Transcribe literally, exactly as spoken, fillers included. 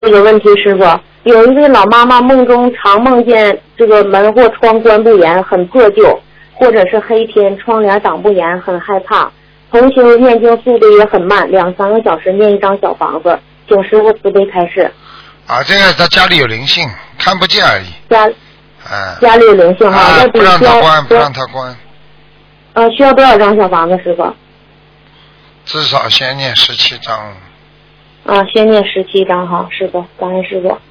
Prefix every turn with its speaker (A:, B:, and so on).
A: 这个问题，师傅，有一位老妈妈梦中常梦见这个门或窗关不严，很破旧，或者是黑天，窗帘挡不严，很害怕。同修念经速度也很慢，两三个小时念一张小房子，请师傅慈悲开示。
B: 啊，这个他家里有灵性，看不见而已。
A: 家，
B: 啊，
A: 家里有灵性哈，
B: 啊，不让他关，
A: 要
B: 不让他关。
A: 呃，需要多少张小房子，师傅？
B: 至少先念十七章。
A: 啊，先念十七张哈，师傅，感恩师傅。